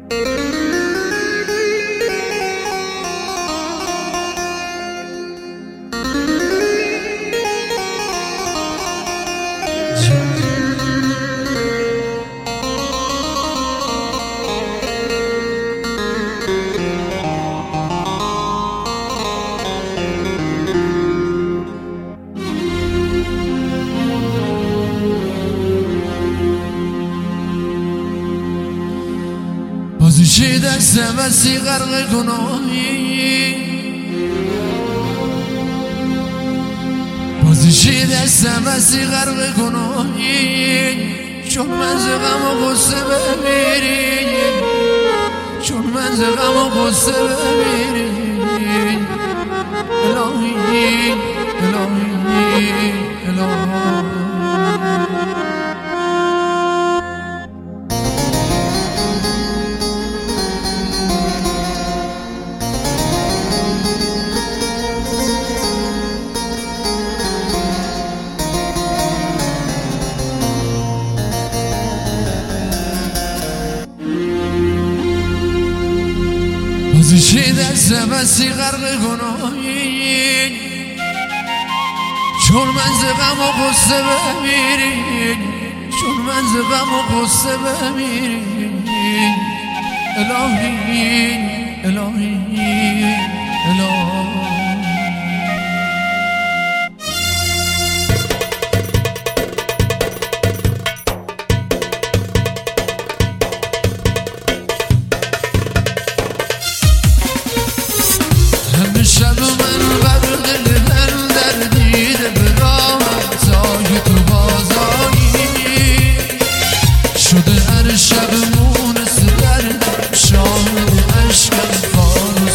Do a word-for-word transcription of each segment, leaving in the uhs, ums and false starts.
بازیچی دستم بسی غرق گناهی بازیچی دستم بسی غرق گناهی چون من ز غم و غصه بمیری چون من ز غم و غصه بمیری الهی الهی الهی بازیچی دستم بسی غرق گناهی چون من ز غم و غصه بمیری چون من ز غم و غصه بمیری الهی الهی الهی شب من غرق دل در دیده برام تای تو بازایی شده هر شب مونس دردم شاهد عشقم فانوس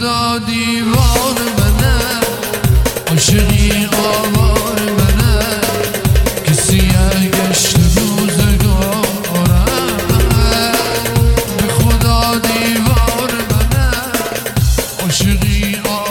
خدا دیوار منه عاشقی آوار منه کسی گشت روزگارم به خدا دیوار منه عاشقی آوار